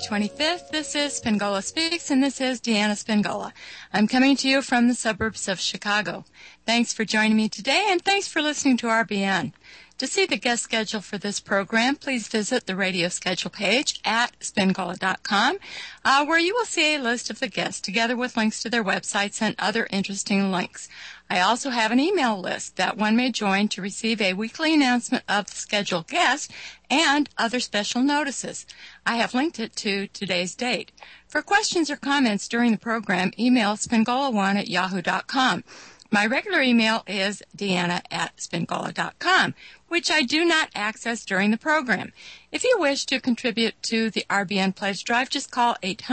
25th. This is Spingola Speaks, and this is Deanna Spingola. I'm coming to you from the suburbs of Chicago. Thanks for joining me today, and thanks for listening to RBN. To see the guest schedule for this program, please visit the radio schedule page at spingola.com, where you will see a list of the guests together with links to their websites and other interesting links. I also have an email list that one may join to receive a weekly announcement of the scheduled guest and other special notices. I have linked it to today's date. For questions or comments during the program, email spingola1@yahoo.com. My regular email is deanna@spingola.com, which I do not access during the program. If you wish to contribute to the RBN Pledge Drive, just call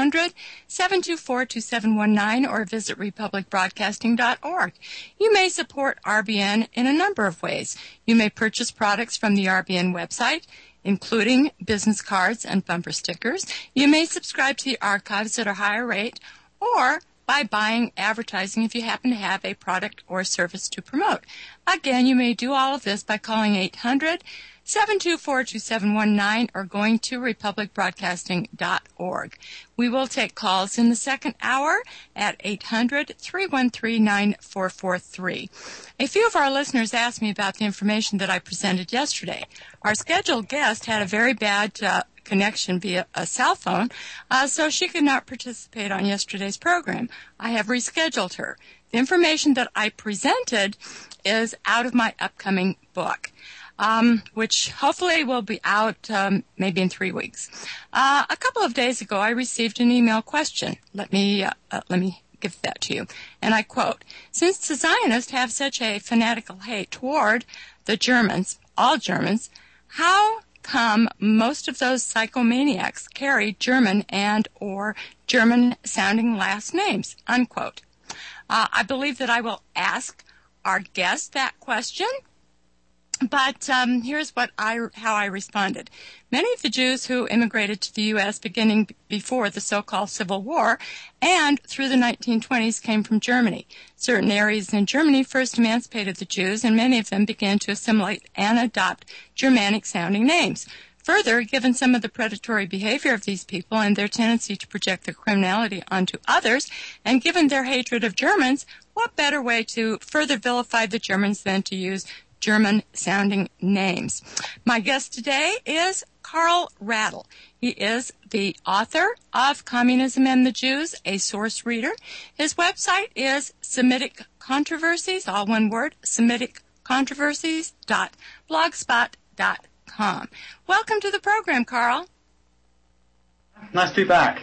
800-724-2719 or visit republicbroadcasting.org. You may support RBN in a number of ways. You may purchase products from the RBN website, including business cards and bumper stickers. You may subscribe to the archives at a higher rate, or by buying advertising if you happen to have a product or service to promote. Again, you may do all of this by calling 800-724-2719 or going to republicbroadcasting.org. We will take calls in the second hour at 800-313-9443. A few of our listeners asked me about the information that I presented yesterday. Our scheduled guest had a very bad connection via a cell phone, so she could not participate on yesterday's program. I have rescheduled her. The information that I presented is out of my upcoming book, which hopefully will be out maybe in 3 weeks. A couple of days ago, I received an email question. Let me give that to you. And I quote, "Since the Zionists have such a fanatical hate toward the Germans, all Germans, how come most of those psychomaniacs carry German and or German-sounding last names?" Unquote. I believe that I will ask our guest that question, but here's how I responded. Many of the Jews who immigrated to the U.S. beginning before the so-called Civil War and through the 1920s came from Germany. Certain areas in Germany first emancipated the Jews, and many of them began to assimilate and adopt Germanic-sounding names. Further, given some of the predatory behavior of these people and their tendency to project their criminality onto others, and given their hatred of Germans, what better way to further vilify the Germans than to use German-sounding names? My guest today is Karl Radl. He is the author of Communism and the Jews, a source reader. His website is Semitic Controversies, all one word, semiticcontroversies.blogspot.com. Welcome to the program, Karl. Nice to be back.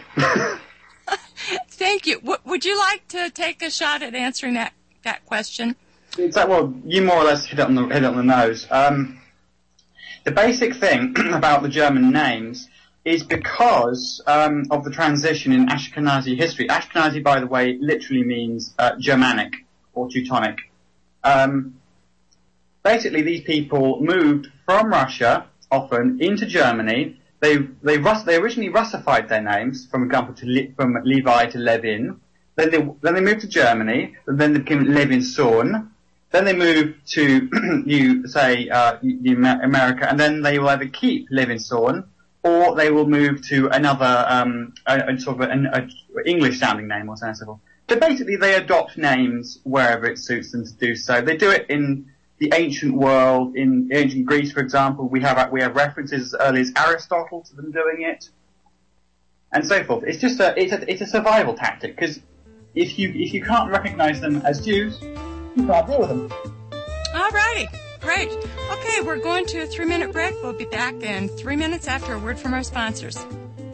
Thank you. Would you like to take a shot at answering that question? Well, you more or less hit it on the nose. The basic thing about the German names is because of the transition in Ashkenazi history. Ashkenazi, by the way, literally means Germanic or Teutonic. Basically, these people moved from Russia, often, into Germany. They originally Russified their names, for example, from Levi to Levin. Then they moved to Germany, and then they became Levinson. Then they moved to America, and then they will either keep Levinson or they will move to another English-sounding name or something. So basically, they adopt names wherever it suits them to do so. They do it in the ancient world, in ancient Greece, for example. We have references as early as Aristotle to them doing it, and so forth. It's just it's a survival tactic, because if you can't recognize them as Jews, you can't deal with them. All righty. Great. Okay, we're going to a 3-minute break. We'll be back in 3 minutes after a word from our sponsors.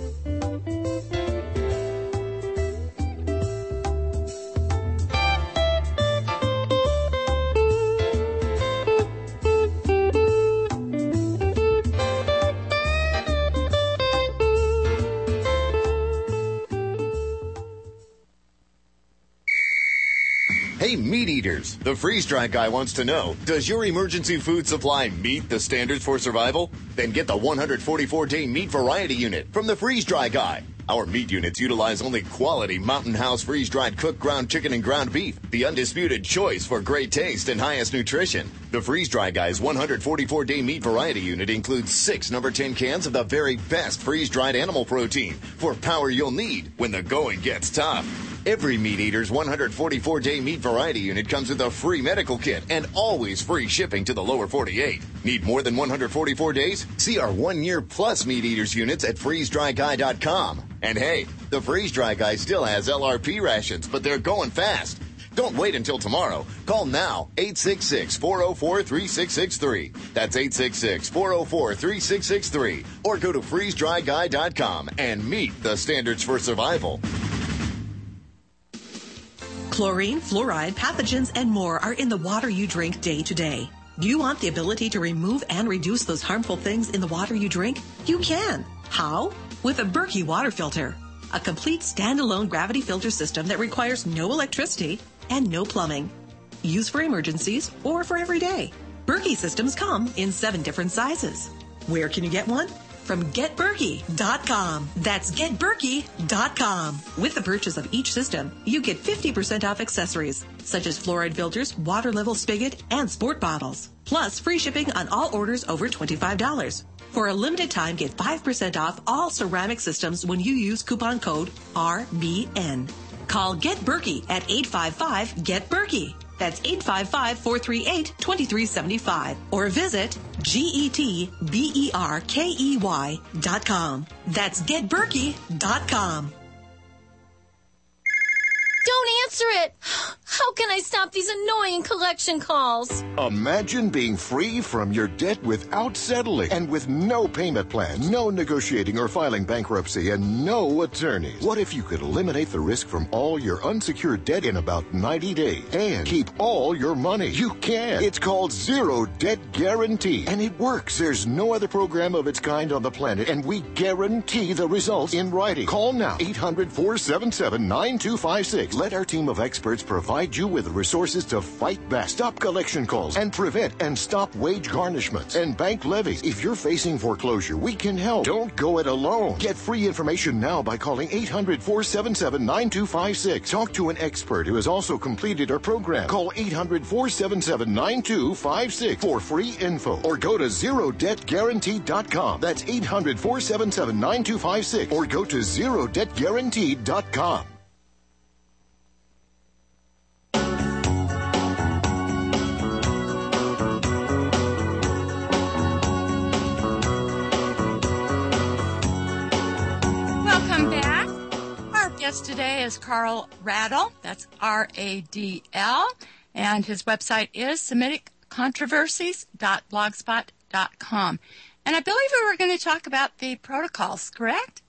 Hey, meat eaters, the Freeze Dry Guy wants to know, does your emergency food supply meet the standards for survival? Then get the 144-day meat variety unit from the Freeze Dry Guy. Our meat units utilize only quality Mountain House freeze-dried cooked ground chicken and ground beef, the undisputed choice for great taste and highest nutrition. The Freeze Dry Guy's 144-day meat variety unit includes 6 number 10 cans of the very best freeze-dried animal protein for power you'll need when the going gets tough. Every Meat Eater's 144-day meat variety unit comes with a free medical kit and always free shipping to the lower 48. Need more than 144 days? See our 1-year plus Meat Eaters units at freezedryguy.com. And hey, the Freeze Dry Guy still has LRP rations, but they're going fast. Don't wait until tomorrow. Call now, 866-404-3663. That's 866-404-3663. Or go to freezedryguy.com and meet the standards for survival. Chlorine, fluoride, pathogens, and more are in the water you drink day to day. Do you want the ability to remove and reduce those harmful things in the water you drink? You can. How? With a Berkey water filter. A complete standalone gravity filter system that requires no electricity and no plumbing. Use for emergencies or for every day. Berkey systems come in 7 different sizes. Where can you get one? From GetBerkey.com. That's GetBerkey.com. With the purchase of each system, you get 50% off accessories, such as fluoride filters, water level spigot, and sport bottles. Plus, free shipping on all orders over $25. For a limited time, get 5% off all ceramic systems when you use coupon code RBN. Call Get Berkey at 855-GET-BERKEY. That's 855-438-2375. Or visit GetBerkey.com. That's GetBerkey.com. Don't answer it! How can I stop these annoying collection calls? Imagine being free from your debt without settling and with no payment plan, no negotiating or filing bankruptcy, and no attorneys. What if you could eliminate the risk from all your unsecured debt in about 90 days and keep all your money? You can. It's called Zero Debt Guarantee, and it works. There's no other program of its kind on the planet, and we guarantee the results in writing. Call now, 800-477-9256. Let our team of experts provide you with the resources to fight back, stop collection calls, and prevent and stop wage garnishments and bank levies. If you're facing foreclosure, we can help. Don't go it alone. Get free information now by calling 800-477-9256. Talk to an expert who has also completed our program. Call 800-477-9256 for free info, or go to ZeroDebtGuarantee.com. That's 800-477-9256, or go to ZeroDebtGuarantee.com. Today is Carl Radl, that's R-A-D-L, and his website is SemiticControversies.blogspot.com. And I believe we were going to talk about the protocols, correct?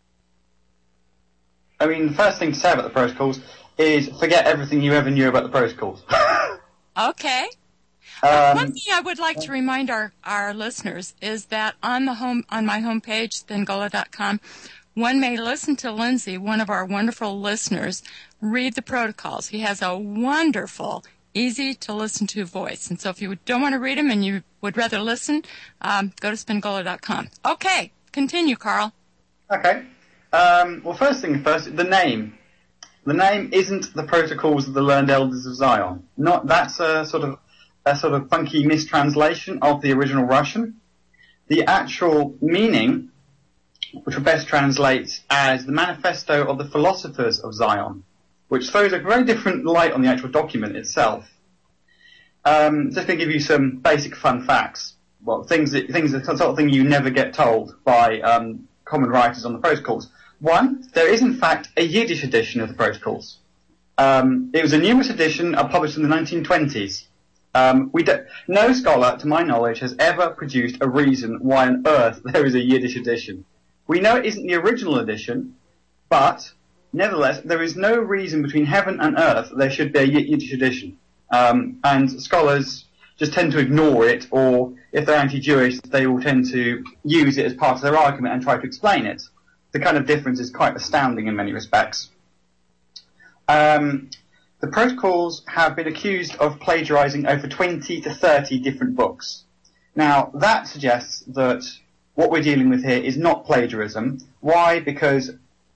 I mean, the first thing to say about the protocols is forget everything you ever knew about the protocols. Okay. One thing I would like to remind our listeners is that on my homepage, Spingola.com, one may listen to Lindsay, one of our wonderful listeners, read the protocols. He has a wonderful, easy-to-listen-to voice. And so if you don't want to read them and you would rather listen, go to Spingola.com. Okay, continue, Carl. Okay. Well, first thing first, the name. The name isn't the Protocols of the Learned Elders of Zion. That's a sort of funky mistranslation of the original Russian. The actual meaning, which will best translate as the Manifesto of the Philosophers of Zion, which throws a very different light on the actual document itself. Just going to give you some basic fun facts. Well, things the sort of thing you never get told by common writers on the protocols. One, there is in fact a Yiddish edition of the protocols. It was a numerous edition published in the 1920s. No scholar, to my knowledge, has ever produced a reason why on earth there is a Yiddish edition. We know it isn't the original edition, but nevertheless, there is no reason between heaven and earth there should be a Yiddish edition. And scholars just tend to ignore it, or if they're anti-Jewish, they will tend to use it as part of their argument and try to explain it. The kind of difference is quite astounding in many respects. The protocols have been accused of plagiarizing over 20 to 30 different books. Now, that suggests that what we're dealing with here is not plagiarism. Why? Because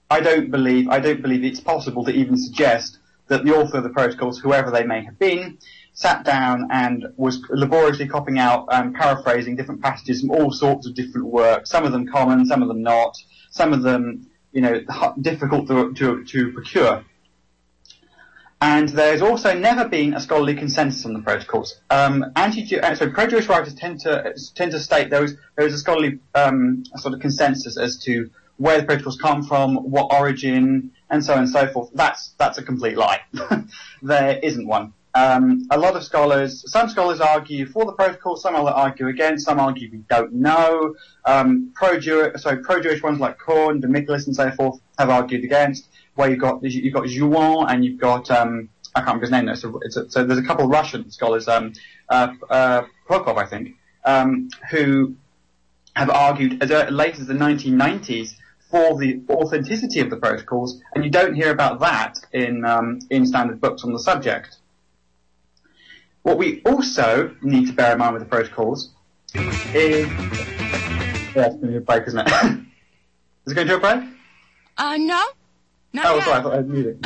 I don't believe it's possible to even suggest that the author of the protocols, whoever they may have been, sat down and was laboriously copying out, paraphrasing different passages from all sorts of different works, some of them common, some of them not, some of them, difficult to procure. And there's also never been a scholarly consensus on the protocols. Pro-Jewish writers tend to state there was a scholarly sort of consensus as to where the protocols come from, what origin, and so on and so forth. That's a complete lie. There isn't one. Some scholars argue for the protocol, some argue against, some argue we don't know. Pro-Jewish ones like Korn, Demichelis, and so forth have argued against. Where you've got Jouan and you've got I can't remember his name now. So there's a couple of Russian scholars, Prokop, I think, who have argued as late as the 1990s for the authenticity of the protocols, and you don't hear about that in standard books on the subject. What we also need to bear in mind with the protocols is it's going to be a break, isn't it? Is it going to a break? No. Not yet. Sorry, I thought I had muted.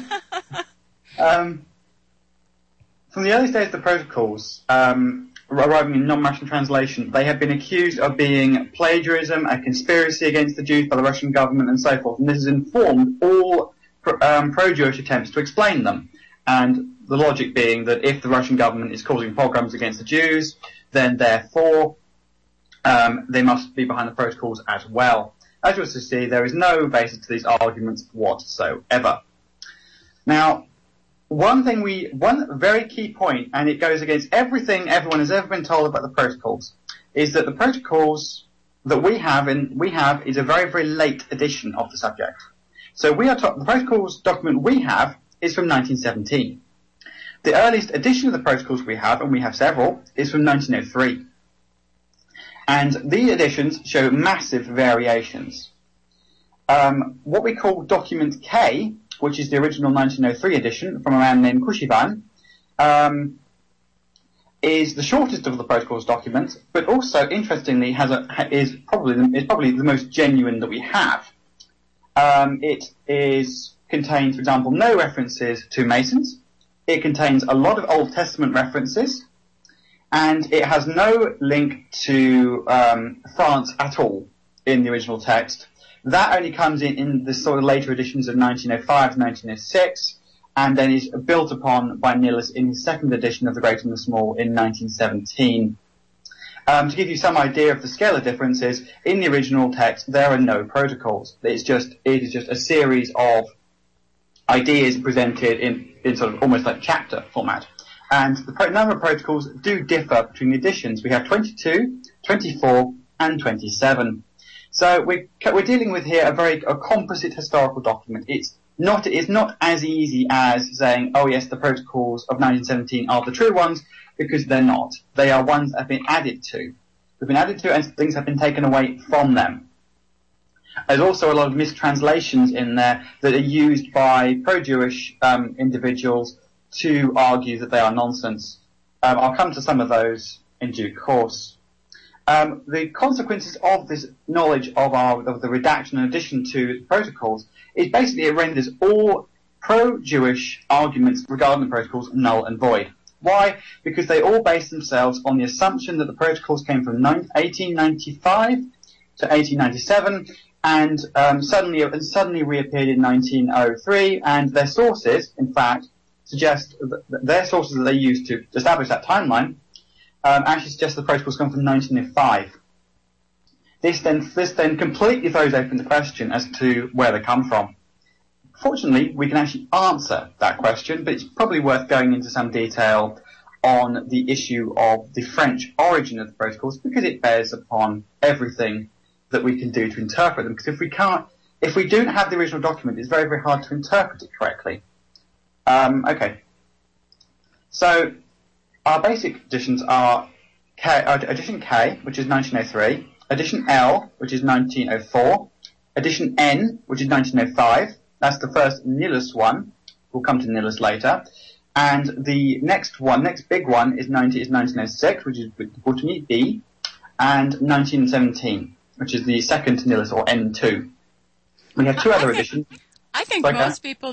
From the earliest days of the protocols, arriving in non-Russian translation, they have been accused of being plagiarism, a conspiracy against the Jews by the Russian government, and so forth. And this has informed all pro-Jewish attempts to explain them. And the logic being that if the Russian government is causing pogroms against the Jews, then therefore they must be behind the protocols as well. As you'll see, there is no basis to these arguments whatsoever. Now, one very key point, and it goes against everything everyone has ever been told about the protocols, is that the protocols that we have is a very, very late edition of the subject. So the protocols document we have is from 1917. The earliest edition of the protocols we have, and we have several, is from 1903. And these editions show massive variations. What we call document K, which is the original 1903 edition from a man named Kushivan, is the shortest of the protocols documents, but also interestingly is probably the most genuine that we have. It contains, for example, no references to Masons. It contains a lot of Old Testament references. And it has no link to France at all in the original text. That only comes in the sort of later editions of 1905 to 1906, and then is built upon by Nilles in his second edition of The Great and the Small in 1917. To give you some idea of the scale of differences, in the original text there are no protocols. It is just a series of ideas presented in sort of almost like chapter format. And the number of protocols do differ between the editions. We have 22, 24, and 27. So we're dealing with here a composite historical document. It's not as easy as saying, oh yes, the protocols of 1917 are the true ones, because they're not. They are ones that have been added to. They've been added to, and things have been taken away from them. There's also a lot of mistranslations in there that are used by pro-Jewish individuals to argue that they are nonsense. I'll come to some of those in due course. The consequences of this knowledge of the redaction in addition to the protocols is basically it renders all pro-Jewish arguments regarding the protocols null and void. Why? Because they all base themselves on the assumption that the protocols came from 1895 to 1897 and suddenly reappeared in 1903, and their sources, in fact, suggest that their sources that they use to establish that timeline actually suggest the protocols come from 1905. This then completely throws open the question as to where they come from. Fortunately, we can actually answer that question, but it's probably worth going into some detail on the issue of the French origin of the protocols, because it bears upon everything that we can do to interpret them. Because if we don't have the original document, it's very, very hard to interpret it correctly. Okay. So our basic editions are edition K, which is 1903, edition L, which is 1904, edition N, which is 1905. That's the first Nilles one. We'll come to Nilles later. And the next big one is 1906, which is Botany B, and 1917, which is the second Nilles, or N2. We have two other editions. I think most people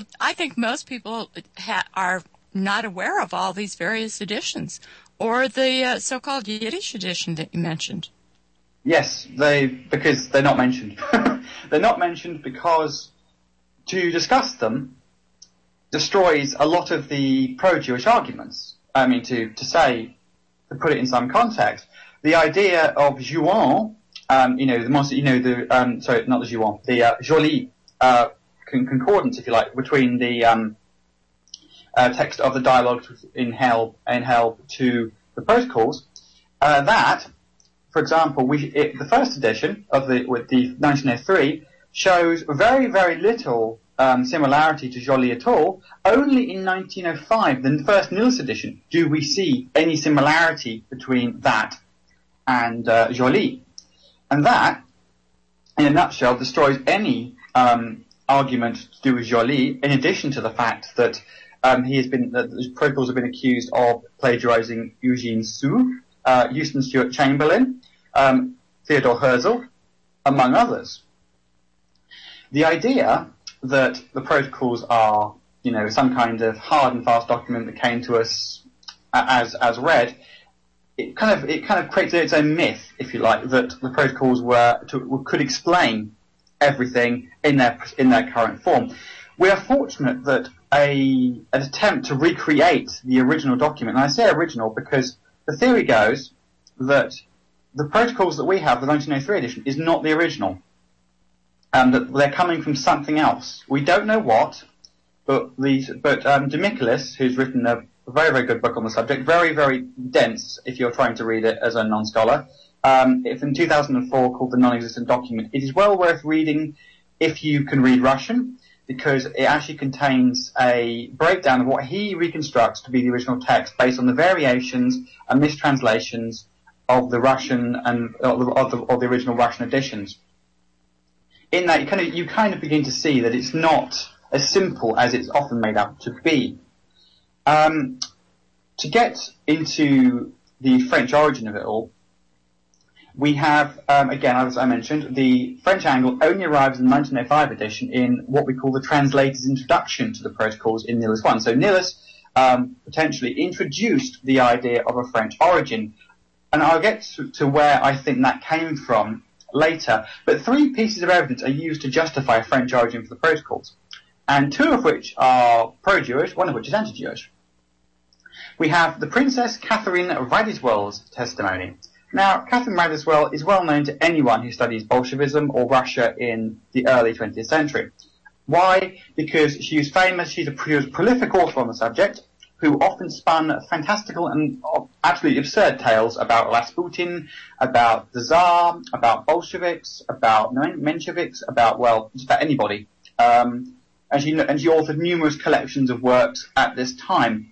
are not aware of all these various editions, or the so-called Yiddish edition that you mentioned. Yes, because they're not mentioned. They're not mentioned because to discuss them destroys a lot of the pro-Jewish arguments. I mean, to put it in some context, the idea of Juan, the Joly concordance, if you like, between the text of the dialogue in Hell to the protocols, that, for example, the first edition of the 1903 shows very, very little similarity to Joly at all. Only in 1905, the first Nilles edition, do we see any similarity between that and Joly. And that, in a nutshell, destroys any argument to do with Joly, in addition to the fact that the protocols have been accused of plagiarizing Eugene Sue, Houston Stewart Chamberlain, Theodore Herzl, among others. The idea that the protocols are, some kind of hard and fast document that came to us as read, it kind of creates its own myth, if you like, that the protocols could explain everything in their current form. We are fortunate that an attempt to recreate the original document, and I say original because the theory goes that the protocols that we have, the 1903 edition, is not the original. That they're coming from something else. We don't know what, but De Michelis, who's written a very, very good book on the subject, very, very dense if you're trying to read it as a non-scholar. It's in 2004 called The Non-Existent Document. It is well worth reading if you can read Russian, because it actually contains a breakdown of what he reconstructs to be the original text based on the variations and mistranslations of the Russian and of the original Russian editions. In that, you kind of begin to see that it's not as simple as it's often made out to be. To get into the French origin of it all, we have, again, as I mentioned, the French angle only arrives in the 1905 edition in what we call the translator's introduction to the protocols in Nilles 1. So Nilles potentially introduced the idea of a French origin. And I'll get to where I think that came from later. But three pieces of evidence are used to justify a French origin for the protocols, and two of which are pro-Jewish, one of which is anti-Jewish. We have the Princess Catherine Radiswell's testimony. Now, Catherine Radiswell is well known to anyone who studies Bolshevism or Russia in the early 20th century. Why? Because she was famous, she was a prolific author on the subject, who often spun fantastical and absolutely absurd tales about Rasputin, about the Tsar, about Bolsheviks, about Mensheviks, just about anybody. And she authored numerous collections of works at this time.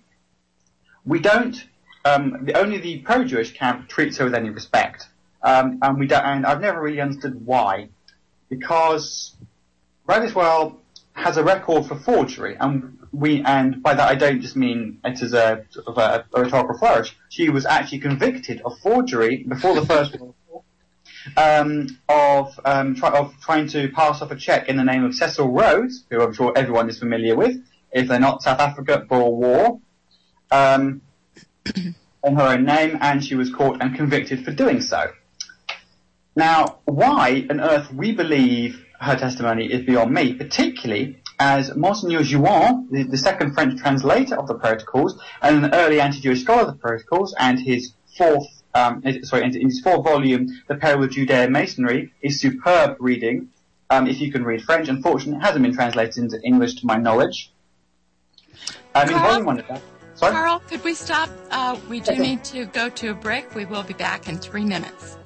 Only the pro-Jewish camp treats her with any respect. And I've never really understood why. Because Radiswell has a record for forgery, and by that I don't just mean it as a rhetorical flourish. She was actually convicted of forgery before the First World War, of trying to pass off a check in the name of Cecil Rhodes, who I'm sure everyone is familiar with, if they're not South Africa Boer War, in her own name, and she was caught and convicted for doing so. Now, why on earth we believe her testimony is beyond me, particularly as Monseigneur Juan, the second French translator of the protocols, and an early anti-Jewish scholar of the protocols, and his fourth volume, The Peril of Judea Masonry, is superb reading, if you can read French. Unfortunately, it hasn't been translated into English to my knowledge. In volume 1 of that. Sorry? Carl, could we stop? We do need to go to a break. We will be back in 3 minutes.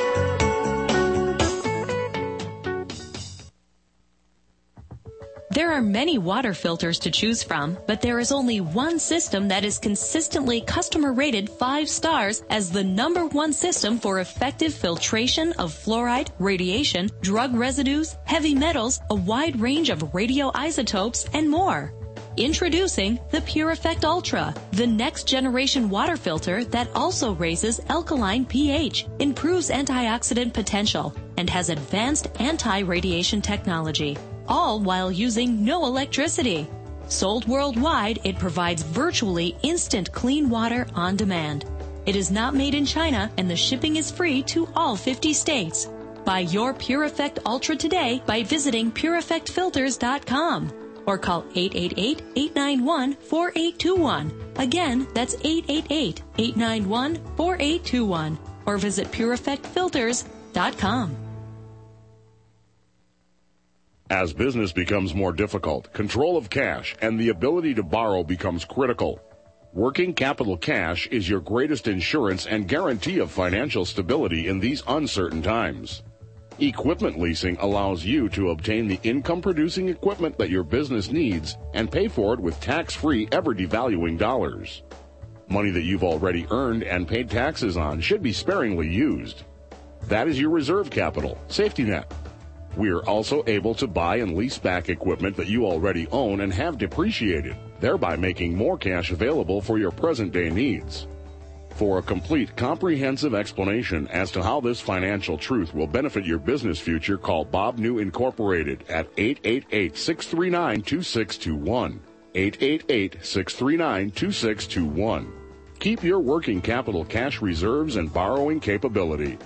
There are many water filters to choose from, but there is only one system that is consistently customer rated 5 stars as the #1 system for effective filtration of fluoride, radiation, drug residues, heavy metals, a wide range of radioisotopes, and more. Introducing the Pure Effect Ultra, the next generation water filter that also raises alkaline pH, improves antioxidant potential, and has advanced anti-radiation technology, all while using no electricity. Sold worldwide, it provides virtually instant clean water on demand. It is not made in China, and the shipping is free to all 50 states. Buy your Pure Effect Ultra today by visiting pureeffectfilters.com. or call 888-891-4821. Again, that's 888-891-4821. Or visit pureeffectfilters.com. As business becomes more difficult, control of cash and the ability to borrow becomes critical. Working capital cash is your greatest insurance and guarantee of financial stability in these uncertain times. Equipment leasing allows you to obtain the income-producing equipment that your business needs and pay for it with tax-free, ever-devaluing dollars. Money that you've already earned and paid taxes on should be sparingly used. That is your reserve capital, safety net. We are also able to buy and lease back equipment that you already own and have depreciated, thereby making more cash available for your present-day needs. For a complete, comprehensive explanation as to how this financial truth will benefit your business future, call Bob New Incorporated at 888-639-2621. 888-639-2621. Keep your working capital cash reserves and borrowing capability.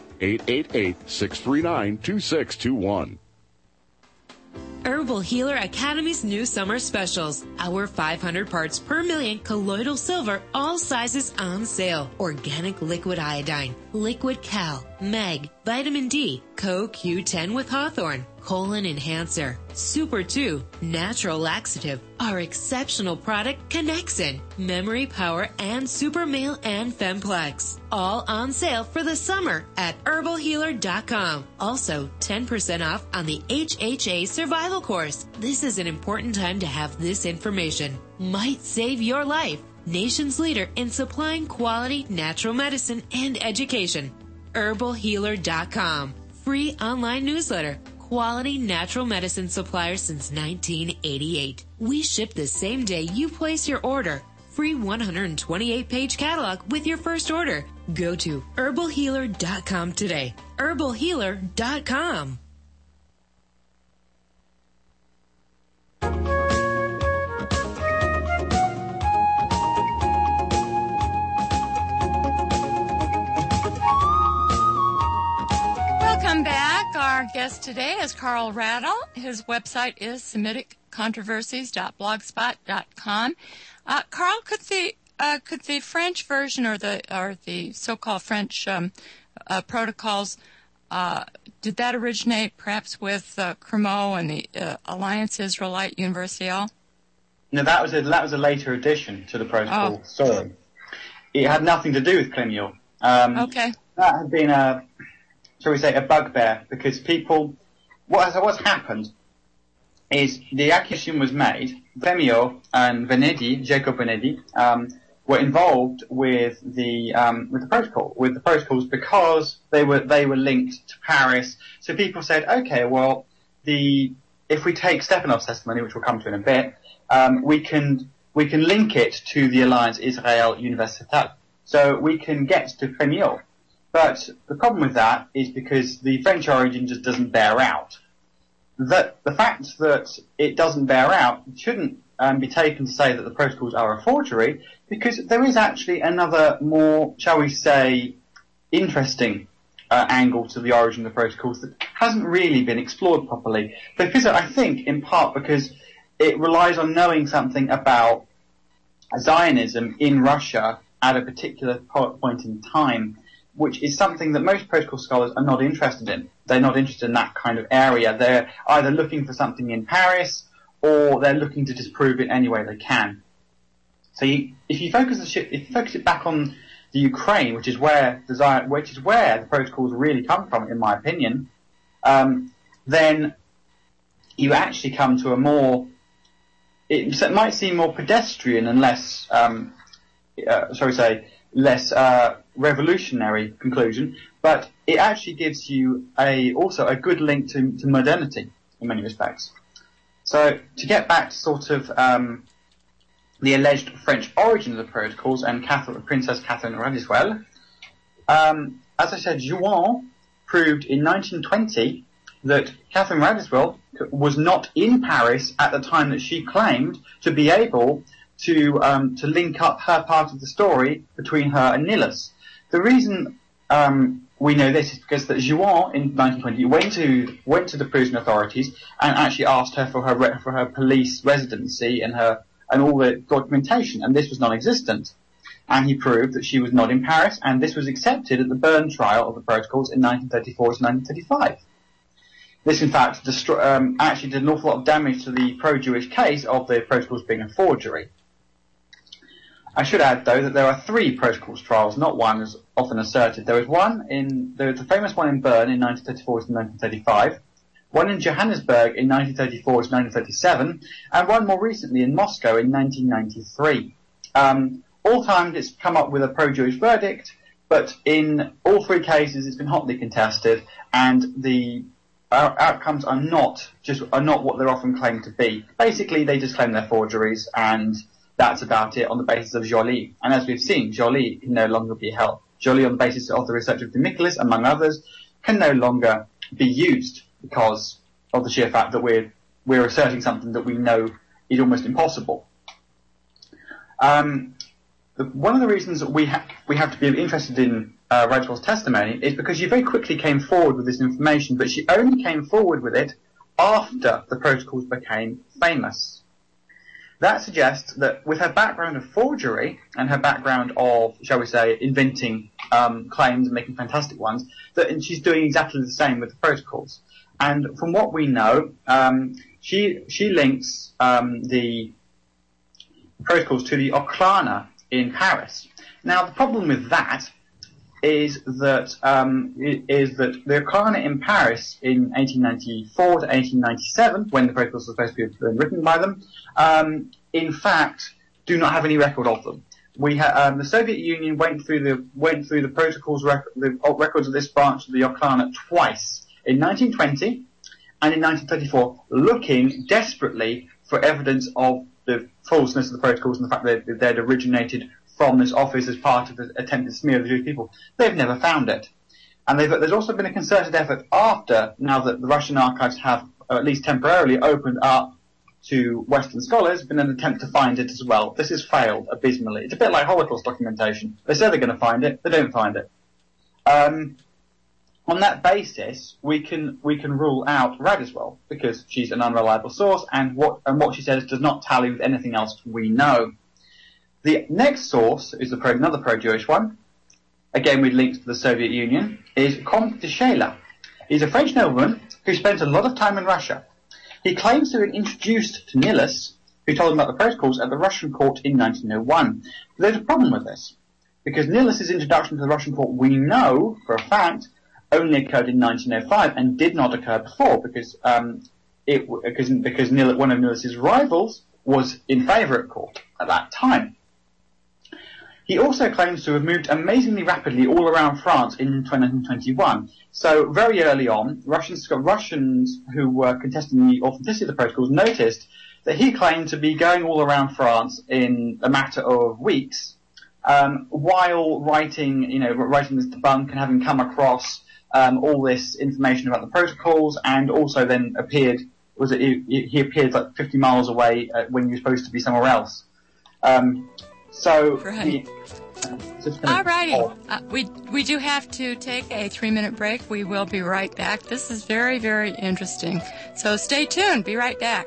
888-639-2621. Herbal Healer Academy's new summer specials. Our 500 parts per million colloidal silver, all sizes on sale. Organic liquid iodine, liquid cal, mag, vitamin D, CoQ10 with Hawthorne, colon enhancer, Super 2, natural laxative, our exceptional product Connexin, memory power, and Super Male and Femplex. All on sale for the summer at herbalhealer.com. Also, 10% off on the HHA survival course. This is an important time to have this information. Might save your life. Nation's leader in supplying quality natural medicine and education. herbalhealer.com. Free online newsletter. Quality natural medicine supplier since 1988. We ship the same day you place your order. Free 128-page catalog with your first order. Go to herbalhealer.com today. herbalhealer.com. Welcome back. Our guest today is Carl Rattle. His website is SemiticControversies.blogspot.com. Carl, could the French version or the so-called French protocols, did that originate perhaps with Cremot and the Alliance Israelite Universelle? No, that was a later addition to the protocol. Sorry, it had nothing to do with Clémiot. Okay. That had been shall we say, a bugbear, because people, what's happened is the accusation was made. Clémiot and Venedi, Jacob Venedi, were involved with the protocols because they were linked to Paris. So people said, okay, well, if we take Stepanov's testimony, which we'll come to in a bit, we can link it to the Alliance Israel Universelle. So we can get to Clémiot. But the problem with that is because the French origin just doesn't bear out. The fact that it doesn't bear out shouldn't be taken to say that the protocols are a forgery, because there is actually another more, shall we say, interesting angle to the origin of the protocols that hasn't really been explored properly. Because I think, in part, because it relies on knowing something about Zionism in Russia at a particular point in time, which is something that most protocol scholars are not interested in. They're not interested in that kind of area. They're either looking for something in Paris, or they're looking to disprove it any way they can. So if you focus it back on the Ukraine, which is where the protocols really come from, in my opinion, then you actually come to a more it might seem more pedestrian and less, less revolutionary conclusion, but it actually gives you also a good link to modernity in many respects. So to get back to sort of the alleged French origin of the protocols and Princess Catherine Radiswell, as I said, Juan proved in 1920 that Catherine Radiswell was not in Paris at the time that she claimed to be able to link up her part of the story between her and Nilus. The reason we know this is because that Juan in 1920 went to the prison authorities and actually asked her for her police residency and all the documentation, and this was non-existent. And he proved that she was not in Paris, and this was accepted at the Berne trial of the protocols in 1934 to 1935. This, in fact, actually did an awful lot of damage to the pro-Jewish case of the protocols being a forgery. I should add, though, that there are 3 protocols trials, not one as often asserted. There was the famous one in Bern in 1934 to 1935, one in Johannesburg in 1934 to 1937, and one more recently in Moscow in 1993. All times it's come up with a pro-Jewish verdict, but in all 3 cases it's been hotly contested, and the outcomes are not what they're often claimed to be. Basically, they just claim they're forgeries, and that's about it on the basis of Joly. And as we've seen, Joly can no longer be held. Joly, on the basis of the research of Demichelis, among others, can no longer be used because of the sheer fact that we're asserting something that we know is almost impossible. One of the reasons that we have to be interested in Radiswell's testimony is because she very quickly came forward with this information, but she only came forward with it after the protocols became famous. That suggests that with her background of forgery and her background of, shall we say, inventing claims and making fantastic ones, that she's doing exactly the same with the protocols. And from what we know, she links the protocols to the Ochlana in Paris. Now, the problem with that is that the Ochlana in Paris in 1894 to 1897, when the protocols were supposed to have been written by them, in fact, do not have any record of them. The Soviet Union went through the protocols records of this branch of the Ochlana twice, in 1920 and in 1934, looking desperately for evidence of the falseness of the protocols and the fact that they'd originated from this office as part of the attempted smear of the Jewish people. They've never found it. And there's also been a concerted effort after, now that the Russian archives have, at least temporarily, opened up to Western scholars, been an attempt to find it as well. This has failed abysmally. It's a bit like Holocaust documentation. They say they're going to find it, they don't find it. On that basis, we can rule out Radiswell because she's an unreliable source, and what she says does not tally with anything else we know. The next source is another pro-Jewish one. Again, with links to the Soviet Union, is Comte de Scheele. He's a French nobleman who spent a lot of time in Russia. He claims to have been introduced to Nilus, who told him about the protocols, at the Russian court in 1901. But there's a problem with this, because Nilus's introduction to the Russian court, we know for a fact, only occurred in 1905 and did not occur before because one of Nilus's rivals was in favour at court at that time. He also claims to have moved amazingly rapidly all around France in 1921. So very early on, Russians who were contesting the authenticity of the protocols noticed that he claimed to be going all around France in a matter of weeks, while writing this debunk and having come across all this information about the protocols, and also then he appeared like 50 miles away when he was supposed to be somewhere else. Right. Alrighty. We do have to take a 3-minute break. We will be right back. This is very, very interesting. So stay tuned. Be right back.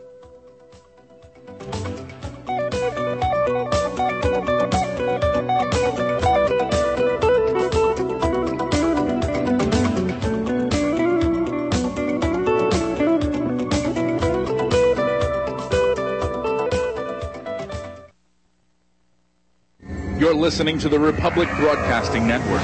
You're listening to the Republic Broadcasting Network,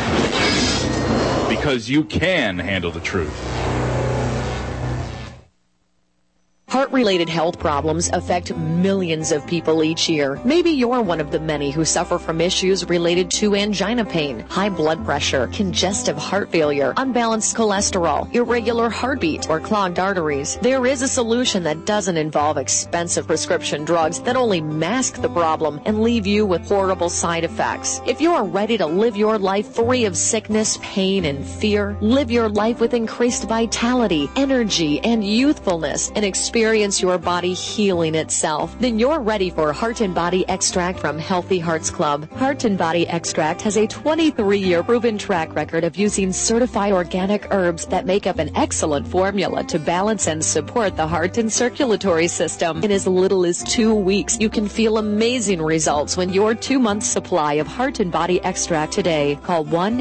because you can handle the truth. Heart Heart-related health problems affect millions of people each year. Maybe you're one of the many who suffer from issues related to angina pain, high blood pressure, congestive heart failure, unbalanced cholesterol, irregular heartbeat, or clogged arteries. There is a solution that doesn't involve expensive prescription drugs that only mask the problem and leave you with horrible side effects. If you are ready to live your life free of sickness, pain, and fear, live your life with increased vitality, energy, and youthfulness, and experience your body healing itself, then you're ready for Heart and Body Extract from Healthy Hearts Club. Heart and Body Extract has a 23-year proven track record of using certified organic herbs that make up an excellent formula to balance and support the heart and circulatory system. In as little as 2 weeks, you can feel amazing results when your 2-month supply of Heart and Body Extract today. Call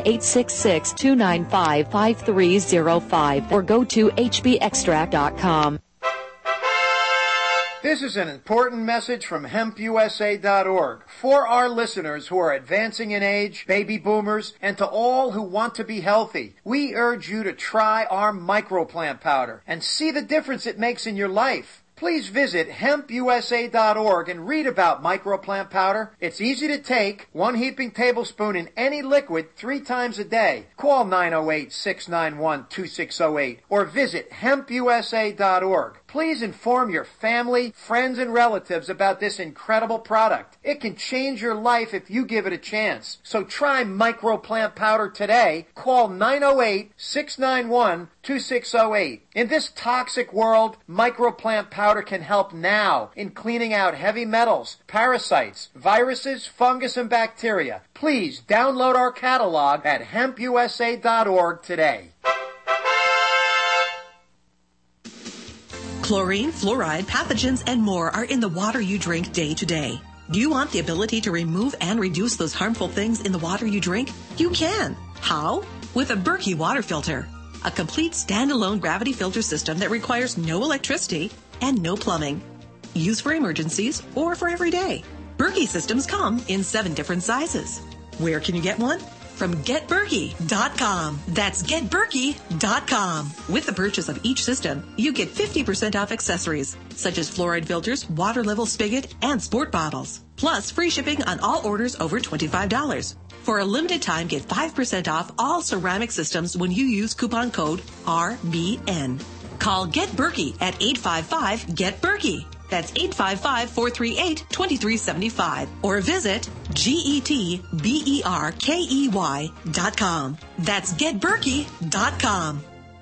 1-866-295-5305 or go to hbextract.com. This is an important message from HempUSA.org for our listeners who are advancing in age, baby boomers, and to all who want to be healthy. We urge you to try our microplant powder and see the difference it makes in your life. Please visit HempUSA.org and read about microplant powder. It's easy to take, 1 heaping tablespoon in any liquid 3 times a day. Call 908-691-2608 or visit HempUSA.org. Please inform your family, friends, and relatives about this incredible product. It can change your life if you give it a chance. So try microplant powder today. Call 908-691-2608. In this toxic world, microplant powder can help now in cleaning out heavy metals, parasites, viruses, fungus, and bacteria. Please download our catalog at HempUSA.org today. Chlorine, fluoride, pathogens, and more are in the water you drink day to day. Do you want the ability to remove and reduce those harmful things in the water you drink? You can. How? With a Berkey water filter. A complete standalone gravity filter system that requires no electricity and no plumbing. Used for emergencies or for every day. Berkey systems come in 7 different sizes. Where can you get one? From GetBerkey.com. That's GetBerkey.com. With the purchase of each system, you get 50% off accessories, such as fluoride filters, water level spigot, and sport bottles. Plus, free shipping on all orders over $25. For a limited time, get 5% off all ceramic systems when you use coupon code RBN. Call GetBerkey at 855-GET-BERKEY. That's 855-438-2375. Or visit GetBerkey.com. That's GetBerkey.com.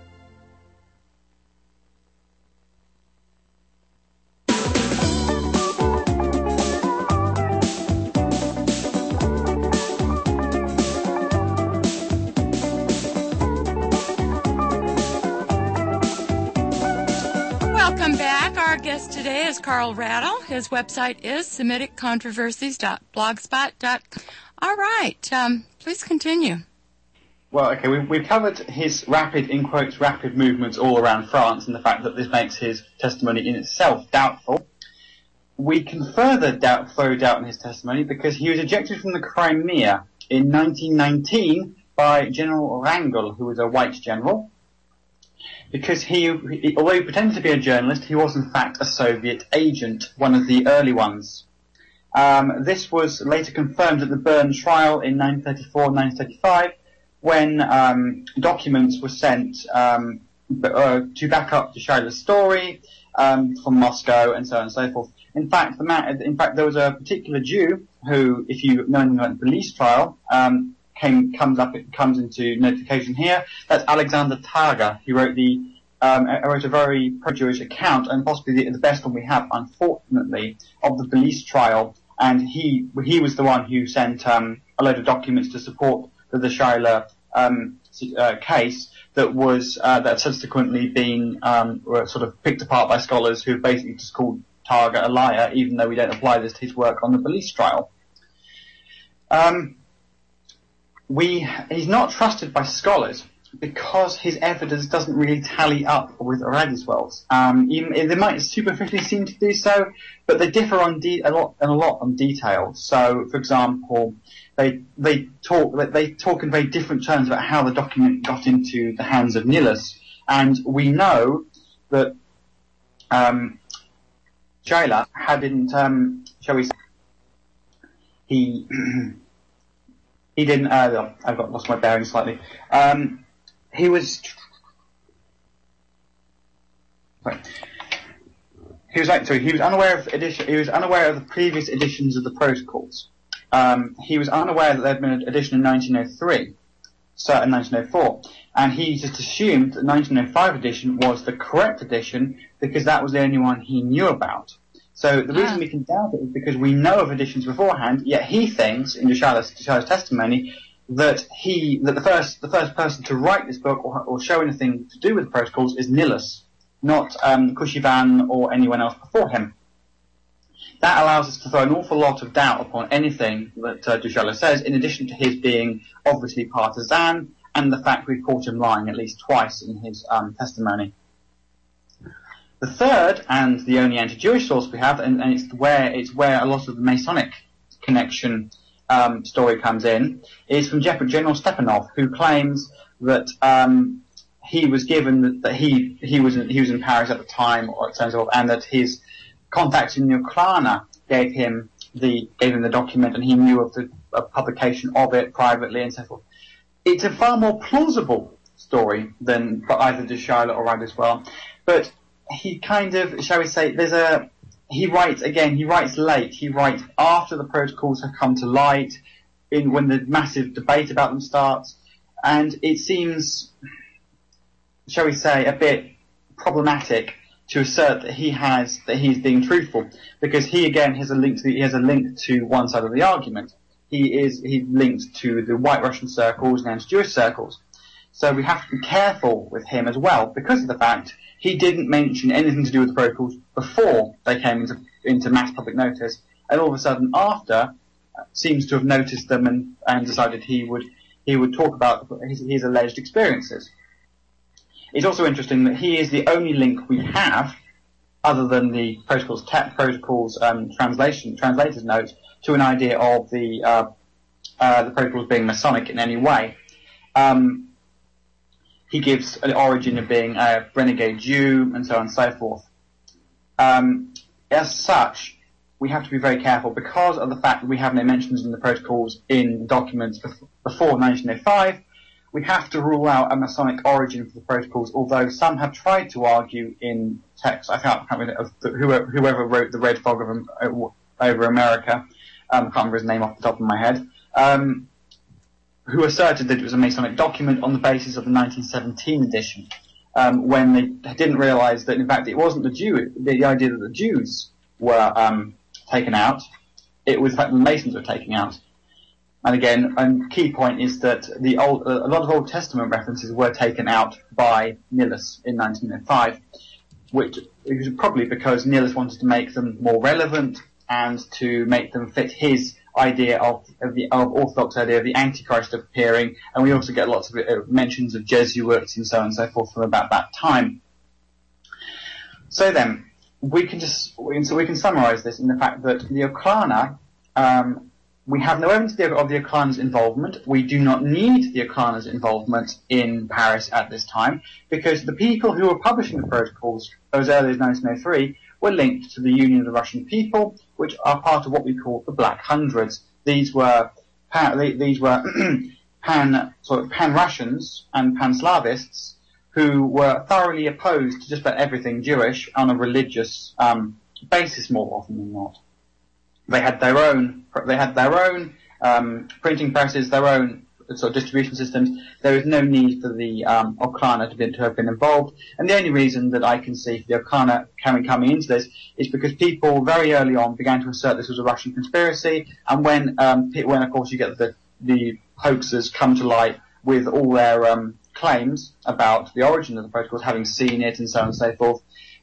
Welcome back. Our guest today is Carl Rattle. His website is SemiticControversies.blogspot.com. All right. Please continue. Well, okay, we've covered his rapid, in quotes, rapid movements all around France and the fact that this makes his testimony in itself doubtful. We can further throw doubt in his testimony because he was ejected from the Crimea in 1919 by General Wrangel, who was a white general. Because although he pretended to be a journalist, he was in fact a Soviet agent, one of the early ones. This was later confirmed at the Bern trial in 1934-1935, when documents were sent to back up the Schuyler's story from Moscow and so on and so forth. In fact, there was a particular Jew who, if you know anything about the police trial, comes into notification here. That's Alexander Targa. He wrote a very pro-Jewish account, and possibly the best one we have, unfortunately, of the police trial. And he was the one who sent a load of documents to support the Schuyler case that was that subsequently been sort of picked apart by scholars who basically just called Targa a liar, even though we don't apply this to his work on the police trial. He's not trusted by scholars because his evidence doesn't really tally up with Radziwill's. They might superficially seem to do so, but they differ a lot on detail. So, for example, they talk in very different terms about how the document got into the hands of Nilus, and we know that Shaila hadn't, shall we say, he didn't, I've lost my bearings slightly. He was unaware of the previous editions of the protocols. He was unaware that there had been an edition in 1903, so in 1904, and he just assumed that the 1905 edition was the correct edition because that was the only one he knew about. So the reason we can doubt it is because we know of editions beforehand, yet he thinks, in Deshaila's testimony, that the first person to write this book or show anything to do with the protocols is Nilus, not Kushivan or anyone else before him. That allows us to throw an awful lot of doubt upon anything that Deshaila says, in addition to his being obviously partisan and the fact we've caught him lying at least twice in his testimony. The third, and the only anti-Jewish source we have, and it's where a lot of the Masonic connection story comes in, is from General Stepanov, who claims that he was given that he was in Paris at the time, and that his contacts in the Oklana gave him the document, and he knew of the publication of it privately and so forth. It's a far more plausible story than either Deshaila or Raggedwell, but he kind of, shall we say, he writes late. He writes after the protocols have come to light, when the massive debate about them starts, and it seems, shall we say, a bit problematic to assert that he's being truthful, because he again has a link to one side of the argument. He's linked to the White Russian circles and anti-Jewish circles. So we have to be careful with him as well, because of the fact he didn't mention anything to do with the protocols before they came into mass public notice, and all of a sudden after seems to have noticed them and decided he would talk about his alleged experiences. It's also interesting that he is the only link we have, other than the protocols translator's note, to an idea of the protocols being Masonic in any way. He gives an origin of being a renegade Jew and so on and so forth. As such, we have to be very careful because of the fact that we have no mentions in the protocols in documents before 1905. We have to rule out a Masonic origin for the protocols, although some have tried to argue in text. I can't remember whoever wrote the Red Fog over America. I can't remember his name off the top of my head. Who asserted that it was a Masonic document on the basis of the 1917 edition, when they didn't realise that in fact it wasn't the idea that the Jews were taken out, it was the fact that the Masons were taken out. And again, a key point is that a lot of Old Testament references were taken out by Nilus in 1905, which is probably because Nilus wanted to make them more relevant and to make them fit his idea of Orthodox idea of the Antichrist appearing, and we also get lots of mentions of Jesuits and so on and so forth from about that time. So then, we can summarise this in the fact that the Oklana, we have no evidence of the Oklana's involvement. We do not need the Oklana's involvement in Paris at this time, because the people who were publishing the protocols as early as 1903 were linked to the Union of the Russian People, which are part of what we call the Black Hundreds. These were pan-Russians and pan-Slavists who were thoroughly opposed to just about everything Jewish on a religious basis, more often than not. They had their own printing presses, their own sort of distribution systems. There is no need for the Oklana to have been involved, and the only reason that I can see for the Oklana coming into this is because people very early on began to assert this was a Russian conspiracy, and when of course you get the hoaxers come to light with all their claims about the origin of the protocols, having seen it and so on and so forth,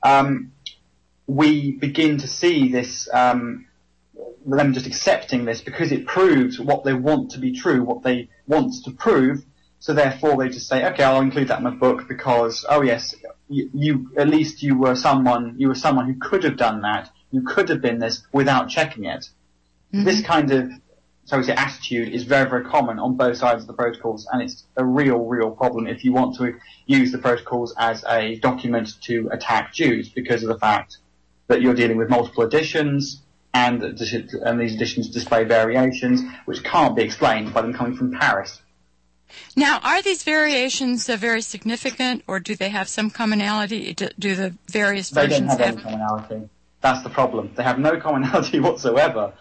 we begin to see this. Them just accepting this because it proves what they want to be true, what they want to prove. So therefore, they just say, "Okay, I'll include that in my book because, oh yes, you were someone who could have done that. You could have been this without checking it." Mm-hmm. This kind of, attitude is very, very common on both sides of the protocols, and it's a real problem if you want to use the protocols as a document to attack Jews because of the fact that you're dealing with multiple additions, and these additions display variations which can't be explained by them coming from Paris. Now, are these variations very significant, or do they have some commonality? Do the various versions have any commonality? That's the problem. They have no commonality whatsoever.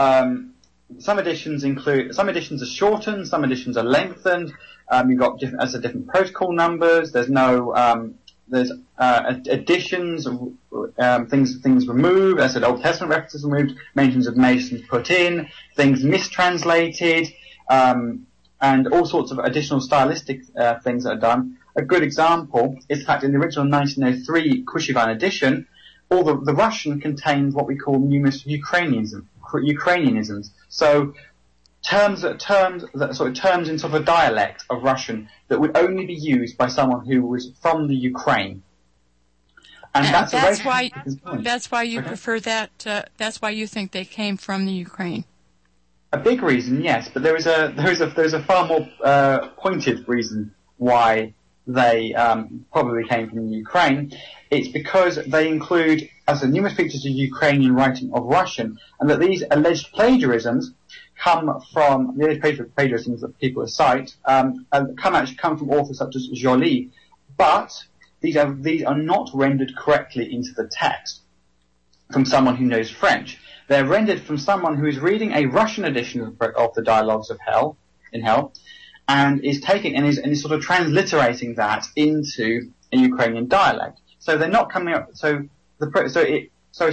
Some editions are shortened, some editions are lengthened. You've got different protocol numbers. There's no there's additions, things removed. As I said, Old Testament references removed, mentions of Masons put in, things mistranslated, and all sorts of additional stylistic things that are done. A good example is the fact in the original 1903 Khushevyan edition, all the Russian contained what we call numerous Ukrainianisms. So terms in sort of a dialect of Russian that would only be used by someone who was from the Ukraine. And that's why you prefer that. That's why you think they came from the Ukraine. A big reason, yes, but there is a far more pointed reason why they probably came from the Ukraine. It's because they include numerous features of Ukrainian writing of Russian, and that these alleged plagiarisms come from the alleged plagiarisms that people cite come from authors such as Joly, but these are not rendered correctly into the text from someone who knows French. They're rendered from someone who is reading a Russian edition of the Dialogues of Hell, and is taking and is sort of transliterating that into a Ukrainian dialect. So they're not coming up. It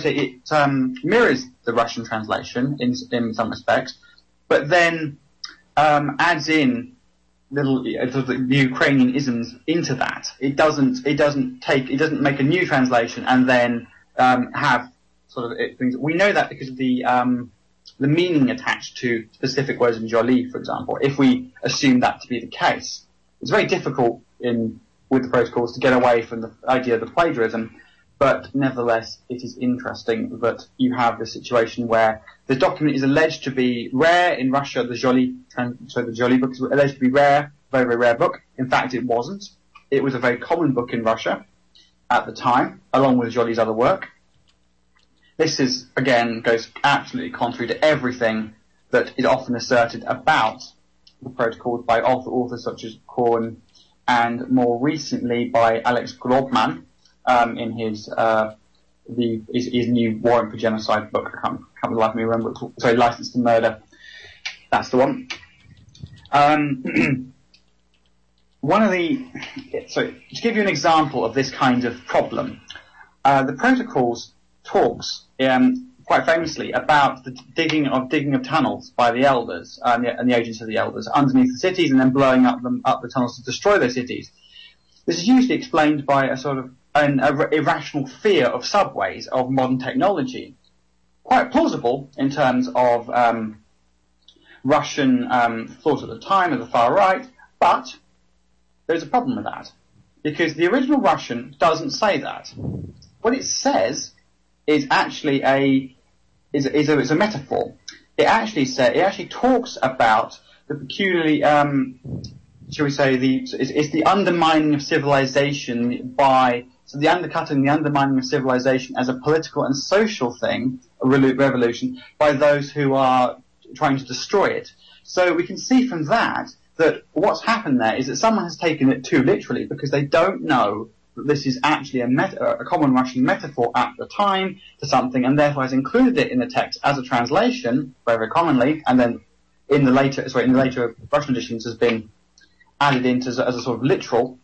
mirrors the Russian translation in some respects, but then adds in little the Ukrainian isms into that. It doesn't make a new translation and then have sort of things. We know that because of the meaning attached to specific words in Joly, for example. If we assume that to be the case, it's very difficult with the protocols to get away from the idea of the plagiarism. But nevertheless, it is interesting that you have the situation where the document is alleged to be rare in Russia. The Joly book is alleged to be rare, very, very rare book. In fact, it wasn't. It was a very common book in Russia at the time, along with Joly's other work. This goes absolutely contrary to everything that is often asserted about the protocols by authors such as Korn and more recently by Alex Grobman in his new Warrant for Genocide book. I can't for the life of me remember it. Sorry, License to Murder. That's the one. To give you an example of this kind of problem, the protocols talks quite famously about the digging of tunnels by the elders and the agents of the elders underneath the cities, and then blowing up the tunnels to destroy those cities. This is usually explained by a sort of an irrational fear of subways, of modern technology. Quite plausible in terms of Russian thought at the time of the far right, but there's a problem with that, because the original Russian doesn't say that. What it says is actually it's a metaphor. It actually talks about the peculiarly, shall we say, it's the undermining of civilization the undercutting, the undermining of civilization as a political and social thing, a revolution, by those who are trying to destroy it. So we can see from that what's happened there is that someone has taken it too literally, because they don't know that this is actually a common Russian metaphor at the time to something, and therefore has included it in the text as a translation very, very commonly, and then in the later Russian editions has been added into as a sort of literal.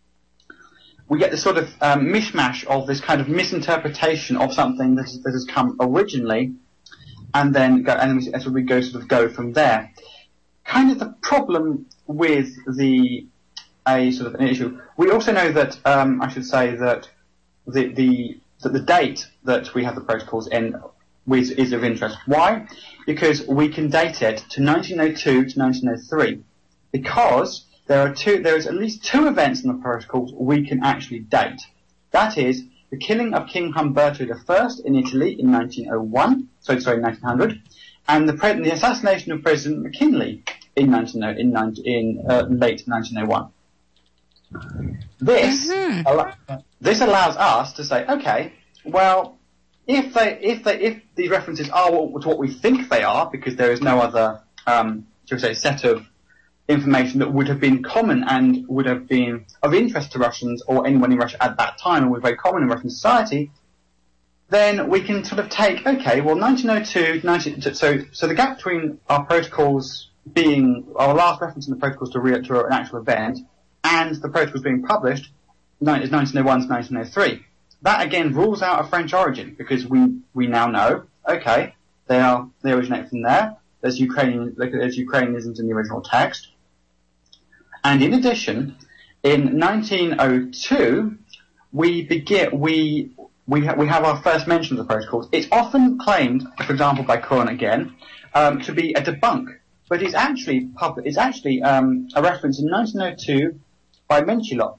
We get this sort of mishmash of this kind of misinterpretation of something that has come originally, and then we go from there. Kind of the problem with an issue. We also know that I should say that the date that we have the protocols in is of interest. Why? Because we can date it to 1902 to 1903, because there is at least two events in the protocols we can actually date. That is the killing of King Humberto I in Italy in 1900, and the assassination of President McKinley in late 1901. This allows us to say, okay, well, if these references are what we think they are, because there is no other, shall we say, set of information that would have been common and would have been of interest to Russians or anyone in Russia at that time and was very common in Russian society, then we can sort of take, okay, well, 1902, so the gap between our protocols being, our last reference in the protocols to an actual event and the protocols being published is 1901 to 1903. That again rules out a French origin, because we now know, okay, they originate from there. There's Ukrainianisms in the original text. And in addition, in 1902, we have our first mention of the protocols. It's often claimed, for example, by Cohen again, to be a debunk, but it's actually a reference in 1902 by Menshilov,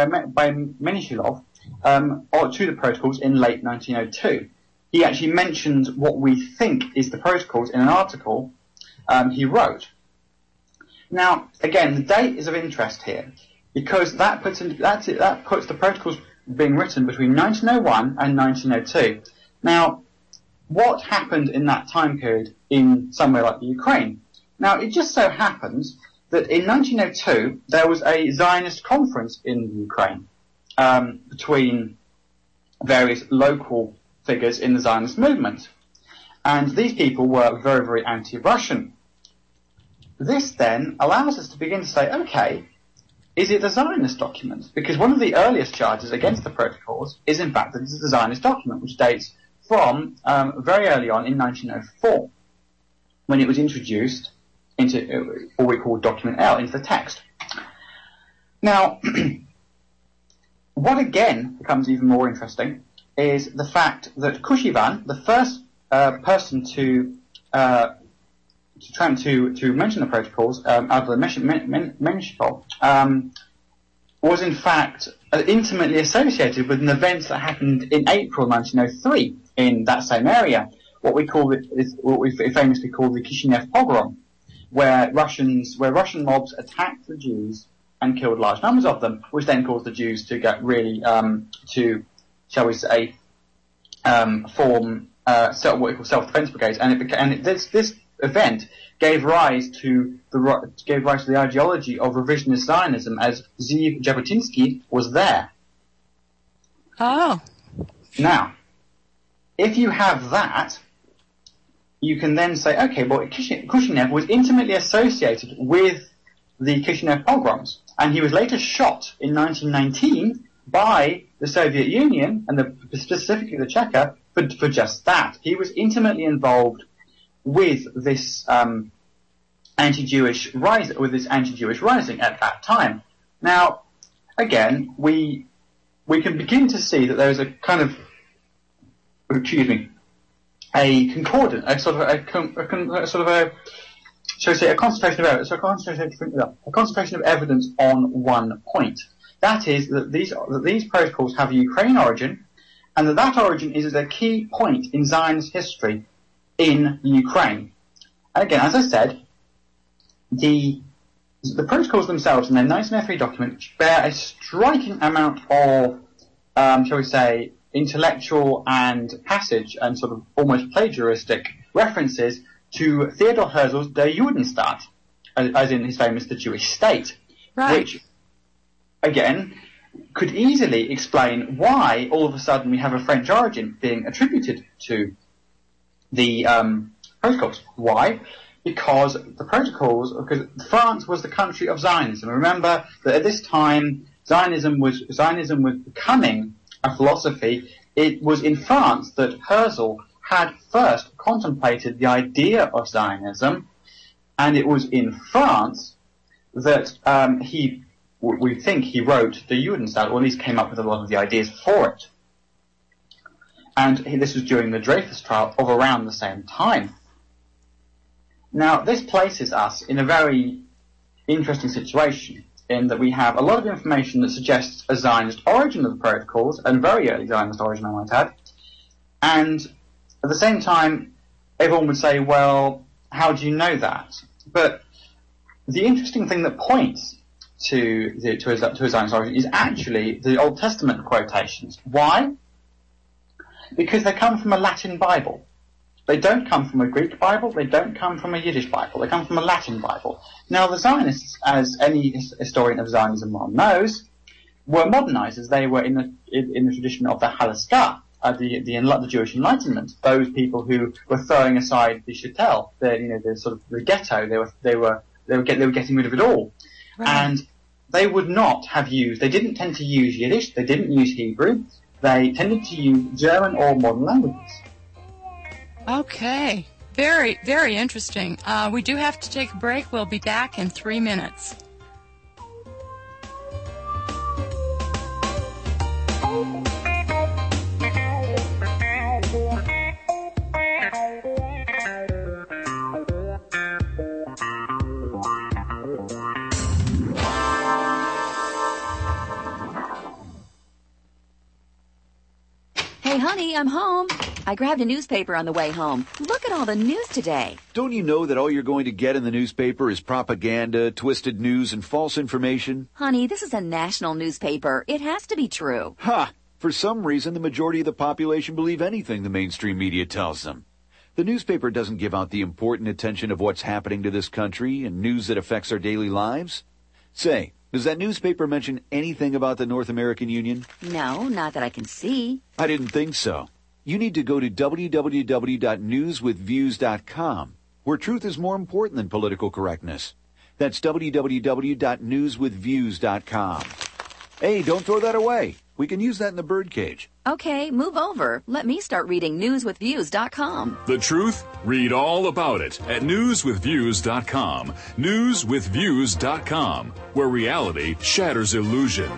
or to the protocols in late 1902. He actually mentions what we think is the protocols in an article he wrote. Now, again, the date is of interest here, because that puts the protocols being written between 1901 and 1902. Now, what happened in that time period in somewhere like the Ukraine? Now, it just so happens that in 1902 there was a Zionist conference in the Ukraine between various local figures in the Zionist movement, and these people were very, very anti-Russian. This then allows us to begin to say, okay, is it a Zionist document? Because one of the earliest charges against the protocols is in fact that this is a Zionist document, which dates from very early on in 1904, when it was introduced into what we call document L, into the text. Now, what again becomes even more interesting is the fact that Kushivan, the first person to mention the protocols out of the Menshikov, was in fact intimately associated with an event that happened in April 1903 in that same area, what we famously call the Kishinev pogrom, where Russian mobs attacked the Jews and killed large numbers of them, which then caused the Jews to get really shall we say, form what we call self-defense brigades, this event gave rise to the ideology of revisionist Zionism, as Zeev Jabotinsky was there. Oh. Now, if you have that, you can then say, okay, well, Kushinev was intimately associated with the Kishinev pogroms, and he was later shot in 1919 by the Soviet Union, and specifically the Cheka, for just that. He was intimately involved with this anti-Jewish rising at that time. Now, again, we can begin to see that there is a kind of, a concordant, a concentration of evidence on one point. That is that these protocols have a Ukrainian origin, and that origin is a key point in Zionist history in Ukraine. And again, as I said, the protocols themselves in their 1903 document bear a striking amount of, shall we say, intellectual and passage and sort of almost plagiaristic references to Theodor Herzl's Der Judenstaat, as in his famous The Jewish State, right, which, again, could easily explain why all of a sudden we have a French origin being attributed to the protocols. Why? Because France was the country of Zionism. Remember that at this time, Zionism was becoming a philosophy. It was in France that Herzl had first contemplated the idea of Zionism, and it was in France that we think he wrote the Judenstaat, or at least came up with a lot of the ideas for it. And this was during the Dreyfus trial of around the same time. Now, this places us in a very interesting situation, in that we have a lot of information that suggests a Zionist origin of the protocols, and very early Zionist origin, I might add. And at the same time, everyone would say, well, how do you know that? But the interesting thing that points to a Zionist origin is actually the Old Testament quotations. Why? Because they come from a Latin Bible. They don't come from a Greek Bible. They don't come from a Yiddish Bible. They come from a Latin Bible. Now, the Zionists, as any historian of Zionism well knows, were modernizers. They were in the tradition of the Halaskah, the Jewish Enlightenment. Those people who were throwing aside the shtetl, the ghetto. They were getting rid of it all, right. And they would not have used. They didn't tend to use Yiddish. They didn't use Hebrew. They tended to use German or modern languages. Okay. Very, very interesting. We do have to take a break. We'll be back in 3 minutes. Hey, honey, I'm home. I grabbed a newspaper on the way home. Look at all the news today. Don't you know that all you're going to get in the newspaper is propaganda, twisted news, and false information? Honey, this is a national newspaper. It has to be true. Ha! For some reason, the majority of the population believe anything the mainstream media tells them. The newspaper doesn't give out the important attention of what's happening to this country and news that affects our daily lives. Say, does that newspaper mention anything about the North American Union? No, not that I can see. I didn't think so. You need to go to www.newswithviews.com, where truth is more important than political correctness. That's www.newswithviews.com. Hey, don't throw that away. We can use that in the birdcage. Okay, move over. Let me start reading newswithviews.com. The truth? Read all about it at newswithviews.com. Newswithviews.com, where reality shatters illusion.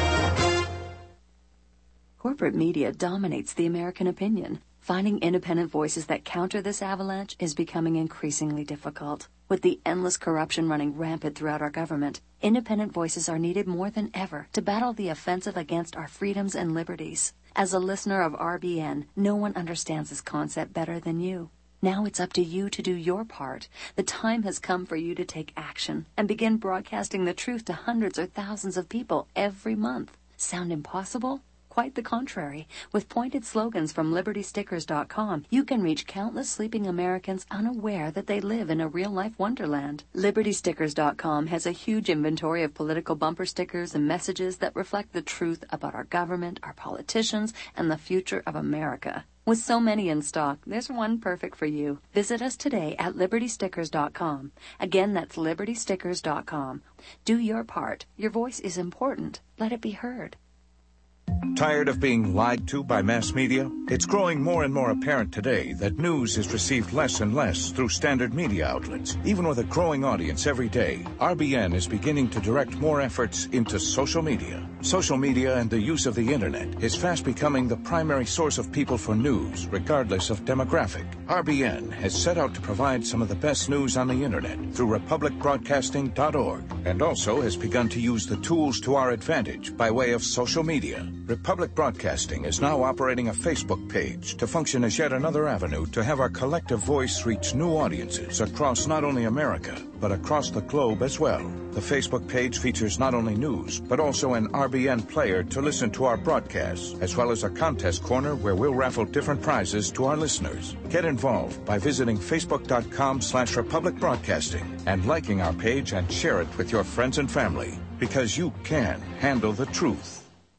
Corporate media dominates the American opinion. Finding independent voices that counter this avalanche is becoming increasingly difficult. With the endless corruption running rampant throughout our government, independent voices are needed more than ever to battle the offensive against our freedoms and liberties. As a listener of RBN, no one understands this concept better than you. Now it's up to you to do your part. The time has come for you to take action and begin broadcasting the truth to hundreds or thousands of people every month. Sound impossible? Quite the contrary. With pointed slogans from LibertyStickers.com, you can reach countless sleeping Americans unaware that they live in a real-life wonderland. LibertyStickers.com has a huge inventory of political bumper stickers and messages that reflect the truth about our government, our politicians, and the future of America. With so many in stock, there's one perfect for you. Visit us today at LibertyStickers.com. Again, that's LibertyStickers.com. Do your part. Your voice is important. Let it be heard. Tired of being lied to by mass media? It's growing more and more apparent today that news is received less and less through standard media outlets. Even with a growing audience every day, RBN is beginning to direct more efforts into social media. Social media and the use of the internet is fast becoming the primary source of people for news, regardless of demographic. RBN has set out to provide some of the best news on the internet through republicbroadcasting.org, and also has begun to use the tools to our advantage by way of social media. Republic Broadcasting is now operating a Facebook page to function as yet another avenue to have our collective voice reach new audiences across not only America, but across the globe as well. The Facebook page features not only news, but also an RBN player to listen to our broadcasts, as well as a contest corner where we'll raffle different prizes to our listeners. Get involved by visiting facebook.com/Republic Broadcasting and liking our page and share it with your friends and family, because you can handle the truth.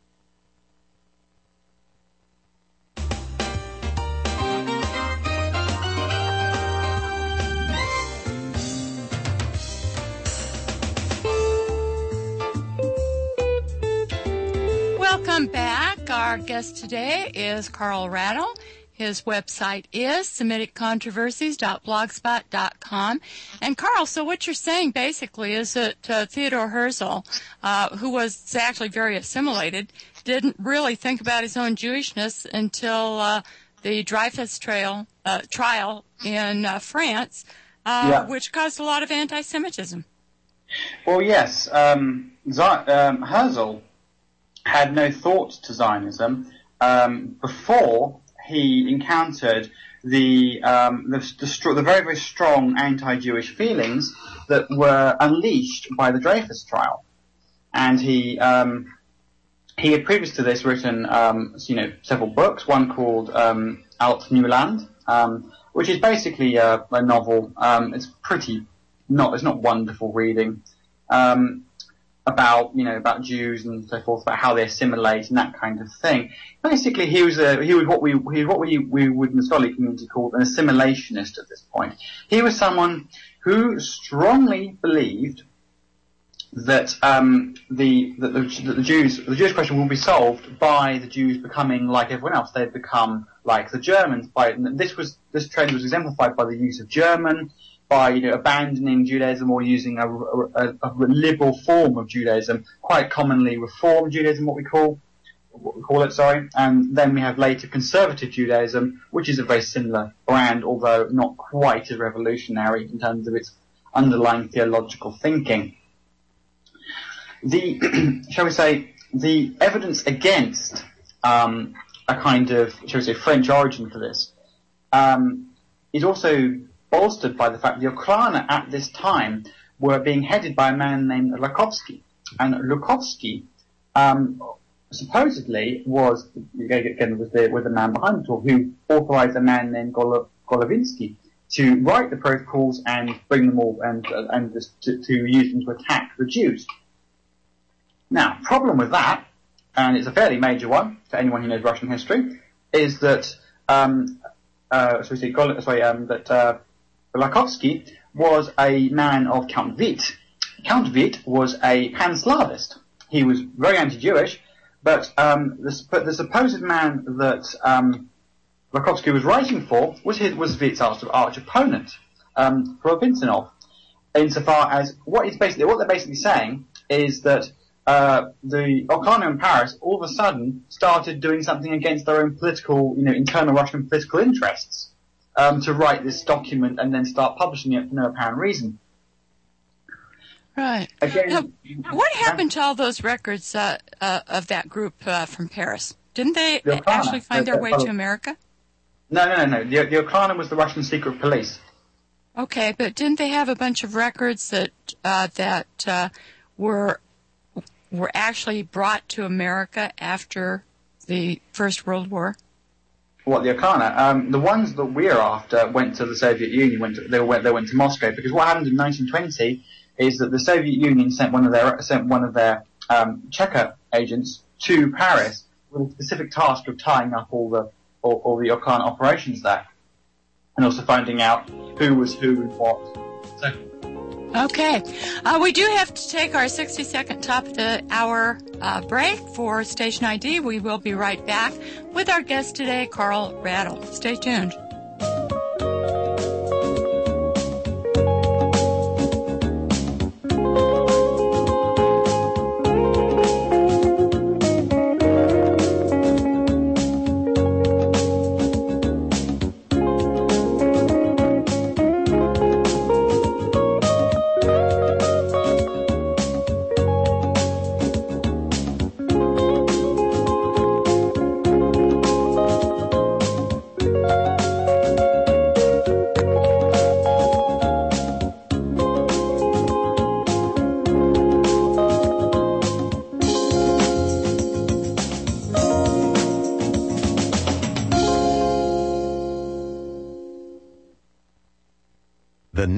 Welcome back. Our guest today is Carl Rattle. His website is SemiticControversies.blogspot.com. And Carl, so what you're saying basically is that Theodore Herzl, who was actually very assimilated, didn't really think about his own Jewishness until the Dreyfus trial in France, which caused a lot of anti-Semitism. Well, yes. Herzl had no thought to Zionism before he encountered the very, very strong anti-Jewish feelings that were unleashed by the Dreyfus trial, and he he had previous to this written, several books. One called Alt Nieuwland, which is basically a novel. It's not wonderful reading. About Jews and so forth, about how they assimilate and that kind of thing. Basically, he was what we would in the scholarly community call an assimilationist at this point. He was someone who strongly believed that the Jewish question will be solved by the Jews becoming like everyone else. They'd become like the Germans. This trend was exemplified by the use of German, by abandoning Judaism or using a liberal form of Judaism, quite commonly Reform Judaism, what we call it. And then we have later Conservative Judaism, which is a very similar brand, although not quite as revolutionary in terms of its underlying theological thinking. The evidence against a kind of, French origin for this is also bolstered by the fact the Okhrana at this time were being headed by a man named Lukovsky. And Lukovsky supposedly was the man behind it all, who authorized a man named Golovinsky to write the protocols and bring them all and to use them to attack the Jews. Now, problem with that, and it's a fairly major one to anyone who knows Russian history, is that Lukovsky was a man of Count Witt. Count Witt was a pan-Slavist. He was very anti-Jewish, but the supposed man that Lukovsky was writing for was Witt's arch opponent, Provincinov. Insofar as what they're basically saying is that the Okhrana in Paris all of a sudden started doing something against their own political, internal Russian political interests. To write this document and then start publishing it for no apparent reason. Right. Again, what happened to all those records of that group from Paris? Didn't they actually find their way to America? No. The Okhrana was the Russian secret police. Okay, but didn't they have a bunch of records that were actually brought to America after the First World War? What, the Okhrana? The ones that we're after went to the Soviet Union. They went to Moscow, because what happened in 1920 is that the Soviet Union sent one of their checker agents to Paris with a specific task of tying up all the Okhrana operations there, and also finding out who was who and what. So. Okay. We do have to take our 60-second top of the hour break for Station ID. We will be right back with our guest today, Carl Rattle. Stay tuned.